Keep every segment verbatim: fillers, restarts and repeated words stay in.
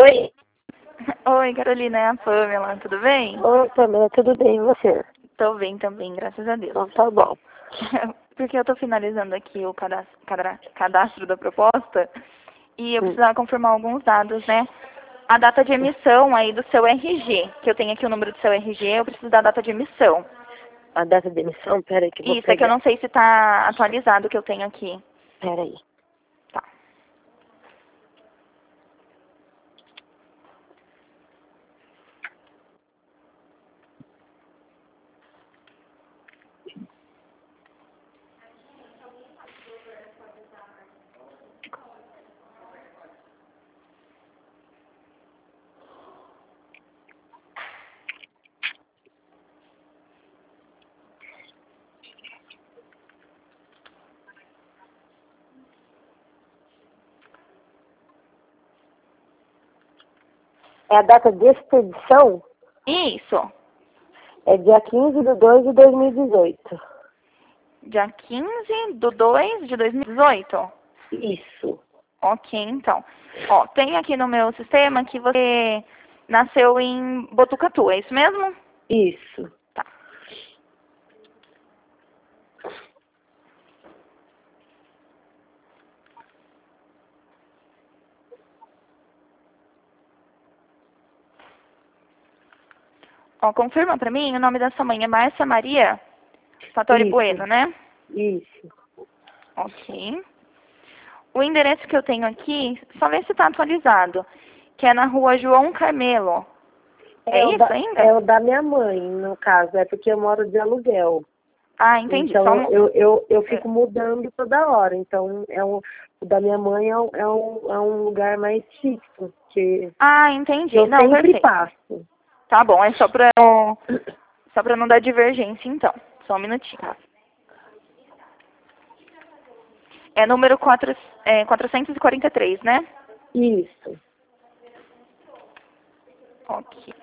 Oi. Oi, Carolina, é a Pamela, tudo bem? Oi, Pamela, tudo bem? E você? Tô bem também, graças a Deus. Então tá bom. Porque eu tô finalizando aqui o cadastro, cadra- cadastro da proposta e eu Hum. precisava confirmar alguns dados, né? A data de emissão aí do seu R G, que eu tenho aqui o número do seu R G, eu preciso da data de emissão. A data de emissão? Pera aí que eu vou Isso, é que eu pegar. não sei se tá atualizado o que eu tenho aqui. Pera aí. Tá. É a data de expedição? Isso, É dia quinze de dois de dois mil e dezoito. dia quinze de dois de dois mil e dezoito. Isso. Ok, então. Ó, tem aqui no meu sistema que você nasceu em Botucatu, é isso mesmo? Isso. Tá. Ó, confirma pra mim, o nome da sua mãe é Márcia Maria Fattori Isso. Bueno, né? Isso. Ok. O endereço que eu tenho aqui, só ver se tá atualizado, que é na rua João Carmelo. É É o isso da, é ainda? o da minha mãe, no caso. É porque eu moro de aluguel. Ah, entendi. Então Só eu, um... eu, eu, eu é. fico mudando toda hora. Então é um, o da minha mãe é um, é um, é um lugar mais fixo, que, Ah, que entendi. eu Não, sempre perfeito. passo. Tá bom, é só pra, eu- só pra não dar divergência, então. Só um minutinho. Tá. É número quatro, é, quatrocentos e quarenta e três, né? Isso. Ok.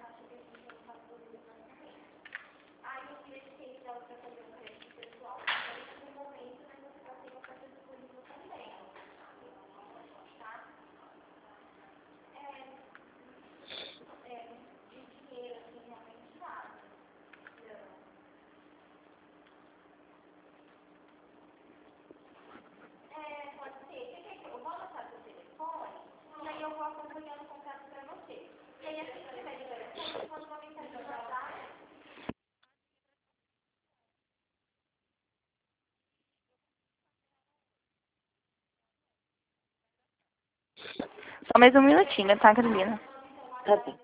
Só mais um minutinho, tá, Carolina? Tá bem.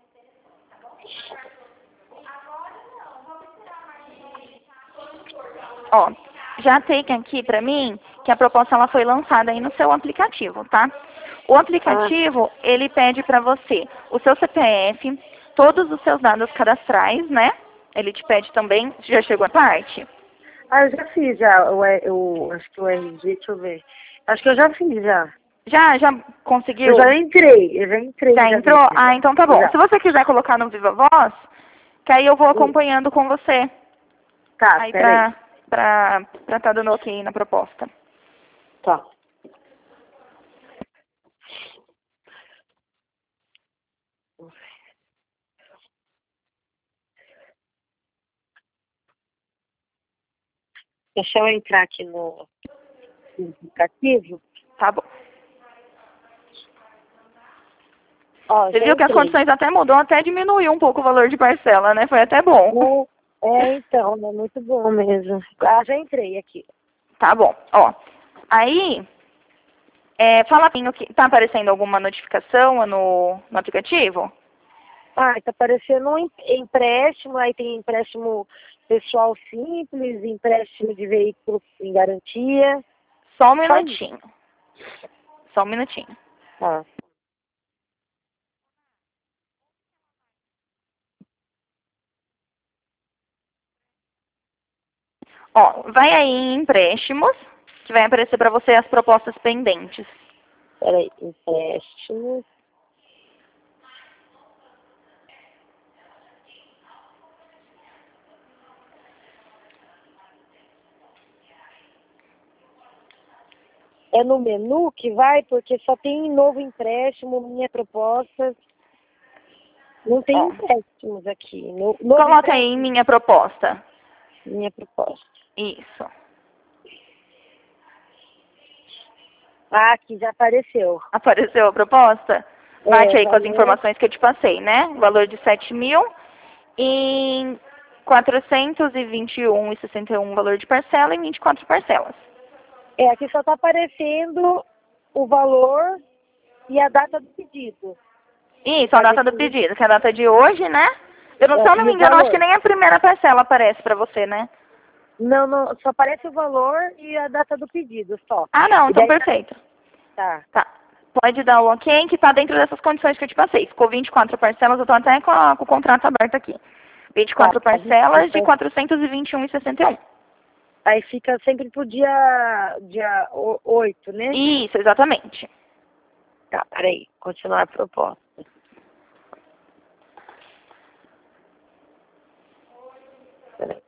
Ó, já tem aqui pra mim que a proposta ela foi lançada aí no seu aplicativo, tá? O Ah, aplicativo, ele pede pra você o seu C P F, todos os seus dados cadastrais, né? Ele te pede também, já chegou a parte? ah, eu já fiz já. O, E- o, acho que o R G, deixa eu ver. Acho que eu já fiz já. Já, já Eu conseguiu? já entrei, eu já entrei, Já já vi entrou? aqui Ah, já. então tá bom. Já. Se você quiser colocar no Viva Voz, que aí eu vou Hum, acompanhando com você. Tá, Aí peraí. pra, pra, pra tá dando ok na proposta. Tá. Deixa eu entrar aqui no, no aplicativo. Tá bom. Ó, Você já viu que as entrei. condições até mudou, até diminuiu um pouco o valor de parcela, né? Foi até bom. É, é, então, é muito bom mesmo. Ah, já entrei aqui. Tá bom. Ó, aí, é, fala bem o que... Tá aparecendo alguma notificação no, no aplicativo? Ah, tá aparecendo um em- empréstimo, aí tem empréstimo pessoal simples, empréstimo de veículo em garantia. Só um Só isso. minutinho. Só um minutinho. Tá. Ó, vai aí em empréstimos, que vai aparecer pra você as propostas pendentes. Peraí, empréstimo. É no menu que vai, porque só tem novo empréstimo, minha proposta. Não tem Ó, empréstimos aqui. No, novo coloca aí empréstimo, minha proposta. minha proposta. Isso. Ah, aqui já apareceu. Apareceu a proposta? Bate É, aí com as valor. informações que eu te passei, né? Valor de sete mil e quatrocentos e vinte e um e sessenta e um valor de parcela e vinte e quatro parcelas. É, aqui só está aparecendo o valor e a data do pedido. Isso, a Pra data ver do se... pedido, que é a data de hoje, né? Eu não, se é, eu não e me o engano, acho que valor. nem a primeira parcela aparece pra você, né? Não, não, só aparece o valor e a data do pedido, só. Ah, não, E então daí perfeito. tá. Tá. Pode dar o ok, que tá dentro dessas condições que eu te passei. Ficou vinte e quatro parcelas, eu tô até com, a- com o contrato aberto aqui. vinte e Tá, quatro tá, parcelas de desculpa. quatrocentos e vinte e um e sessenta e um. Aí fica sempre pro dia, dia o- oito, né? Isso, exatamente. Tá, peraí. Continuar a proposta. Peraí.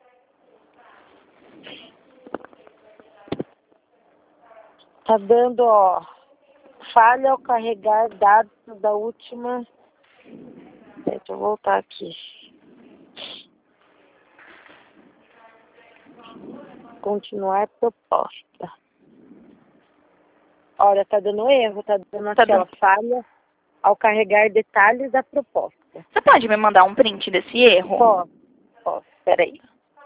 Tá dando, ó, falha ao carregar dados da última... Deixa eu voltar aqui. Continuar proposta. Olha, tá dando erro, tá dando Tá aqui, ó, dando- falha ao carregar detalhes da proposta. Você pode me mandar um print desse erro? Posso, posso, peraí.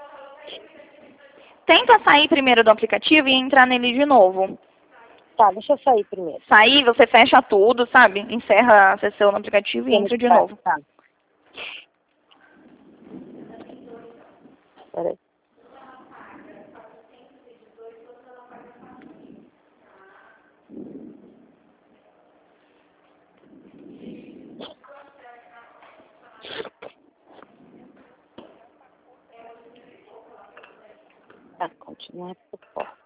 Tenta sair primeiro do aplicativo e entrar nele de novo. Tá, deixa eu sair primeiro. Sair, você fecha tudo, sabe? Encerra a sessão no aplicativo e Como entra que de tá? novo. Tá, peraí. Tá, continuar a proposta.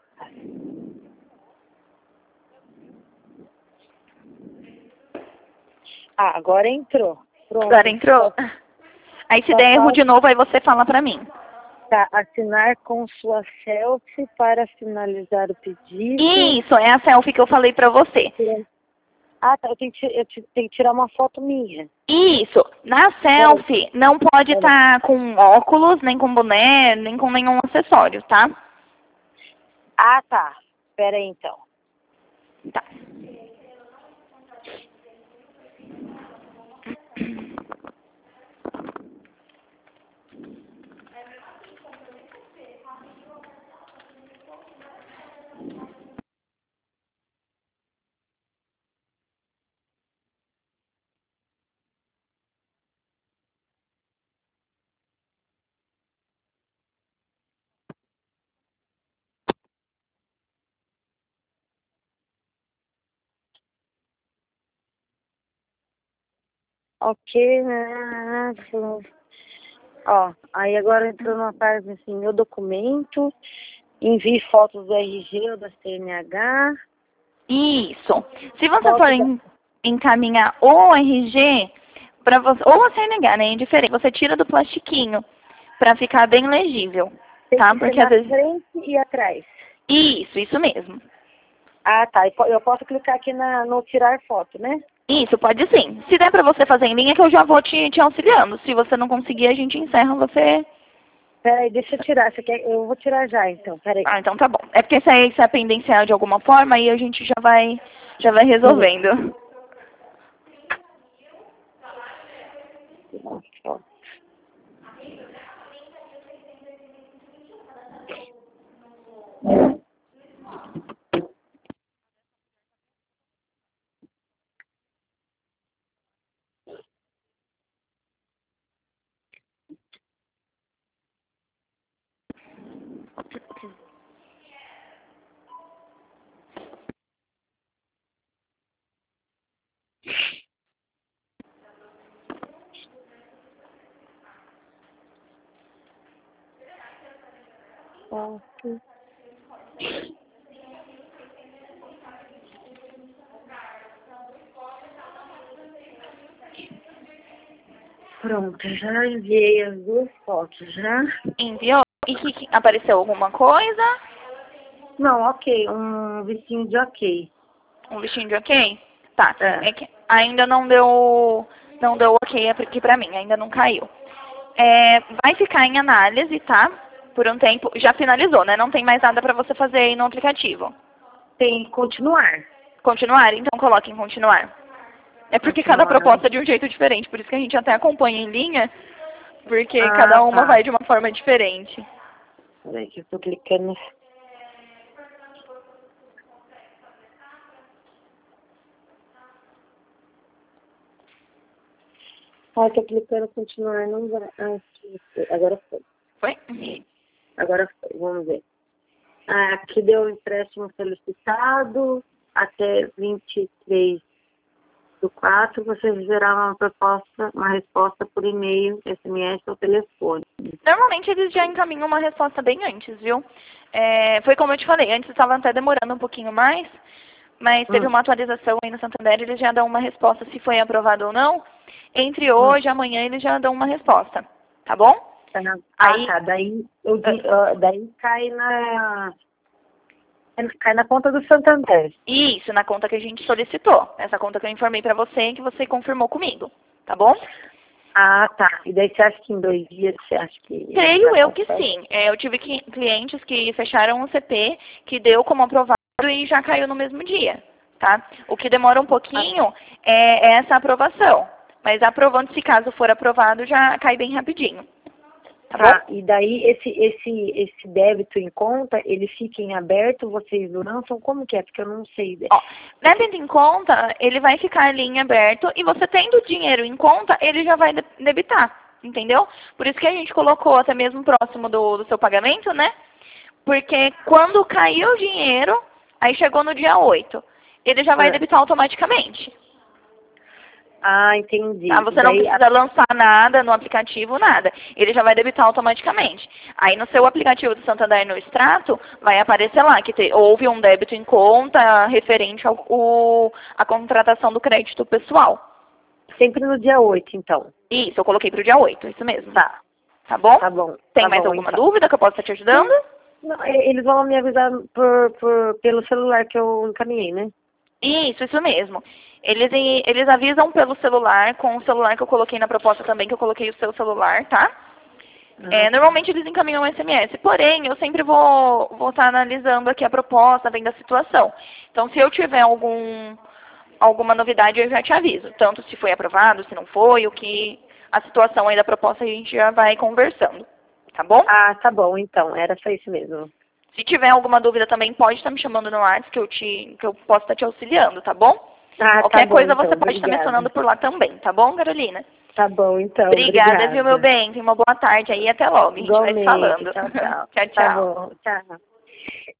Ah, agora entrou. Pronto. Agora entrou? Aí se Só der erro de falta, novo, aí você fala pra mim. tá, assinar com sua selfie para finalizar o pedido. Isso, é a selfie que eu falei pra você. Ah, tá, eu tenho que, ti- eu ti- tenho que tirar uma foto minha. Isso, na selfie não pode estar com óculos, nem com boné, nem com nenhum acessório, tá? Ah, tá. Pera aí, então. Tá. Ok, né? Ó, aí agora entrou numa parte assim, meu documento, envie fotos do R G ou da C N H, Isso. Se você for foto da... en- encaminhar o R G para você, ou a C N H, né, é indiferente, você tira do plastiquinho para ficar bem legível, Tem tá? que ser Porque às na vezes frente e atrás. isso, isso mesmo. Ah, tá. E po- Eu posso clicar aqui na, no tirar foto, né? Isso, pode sim. Se der para você fazer em linha, que eu já vou te, te auxiliando. Se você não conseguir, a gente encerra você. Peraí, deixa eu tirar. Você quer... Eu vou tirar já, então. Peraí. Ah, então tá bom. É porque se é, se é pendencial de alguma forma, aí a gente já vai, já vai resolvendo. Nossa. Foto. Pronto, já enviei as duas fotos, já. Enviou? E que, que- apareceu alguma coisa? Não, ok, um vestido de ok. Um vestido de ok? Tá. É. É que ainda não deu, não deu ok aqui pra mim, ainda não caiu. É, vai ficar em análise, tá? Por um tempo. Já finalizou, né? Não tem mais nada pra você fazer aí no aplicativo. Tem que continuar. Continuar? Então coloque em continuar. É porque cada Continuar. proposta é de um jeito diferente, por isso que a gente até acompanha em linha, porque Ah, cada uma tá. vai de uma forma diferente. Peraí que eu tô clicando. Ah, tô clicando continuar, não vai. Ah, aqui, foi. Agora foi. Foi? Agora foi, vamos ver. Ah, aqui deu um empréstimo solicitado até vinte e três do quatro. Vocês receberão uma proposta, uma resposta por e-mail, S M S ou telefone. Normalmente eles já encaminham uma resposta bem antes, viu? É, foi como eu te falei, antes estava até demorando um pouquinho mais, mas teve Hum, uma atualização aí no Santander, eles já dão uma resposta se foi aprovado ou não. Entre hum. hoje e amanhã eles já dão uma resposta, tá bom? Tá. Aí, Ah, tá. Daí, eu, di- ah, daí cai na cai na conta do Santander. isso, na conta que a gente solicitou. Essa conta que eu informei pra você que você confirmou comigo, tá bom? Ah, tá. E daí você acha que em dois dias você acha que Creio já eu que consegue? sim. É, eu tive que- clientes que fecharam o C P, que deu como aprovado e já caiu no mesmo dia, tá? O que demora um pouquinho é essa aprovação. Mas aprovando, se caso for aprovado, já cai bem rapidinho. Tá bom? Tá, e daí esse, esse, esse débito em conta, ele fica em aberto, vocês lançam? Como que é? Porque eu não sei. Ó, débito em conta, ele vai ficar ali em aberto e você tendo o dinheiro em conta, ele já vai de- debitar, entendeu? Por isso que a gente colocou até mesmo próximo do, do seu pagamento, né? Porque quando caiu o dinheiro, aí chegou no dia oito, ele já vai É. debitar automaticamente. Ah, entendi. Tá? E Você não daí, a- precisa lançar nada no aplicativo, nada. Ele já vai debitar automaticamente. Aí no seu aplicativo do Santander no extrato, vai aparecer lá que te, houve um débito em conta referente ao o, a contratação do crédito pessoal. sempre no dia oito, então. Isso, eu coloquei para o dia oito, isso mesmo. Tá, Tá bom? tá bom. Tem Tá mais bom, alguma então. dúvida que eu possa estar te ajudando? Não, e- eles vão me avisar por, por, pelo celular que eu encaminhei, né? Isso, isso mesmo. Eles, eles avisam pelo celular, com o celular que eu coloquei na proposta também, que eu coloquei o seu celular, tá? É, normalmente eles encaminham um S M S, porém eu sempre vou vou estar analisando aqui a proposta, vendo a situação. Então se eu tiver algum alguma novidade eu já te aviso, tanto se foi aprovado, se não foi, o que a situação aí da proposta a gente já vai conversando, tá bom? Ah, tá bom, então. Era só isso mesmo. Se tiver alguma dúvida também pode estar me chamando no WhatsApp que eu te que eu posso estar te auxiliando, tá bom? Ah, Qualquer tá bom, coisa então. você pode estar me Obrigada. acionando por lá também, tá bom, Carolina? Tá bom, então. Obrigada, viu, meu Obrigada. bem? Tenha uma boa tarde aí e até logo. A gente vai se Igualmente. falando. Tchau, tchau. Tchau, Tá tchau. bom. Tchau.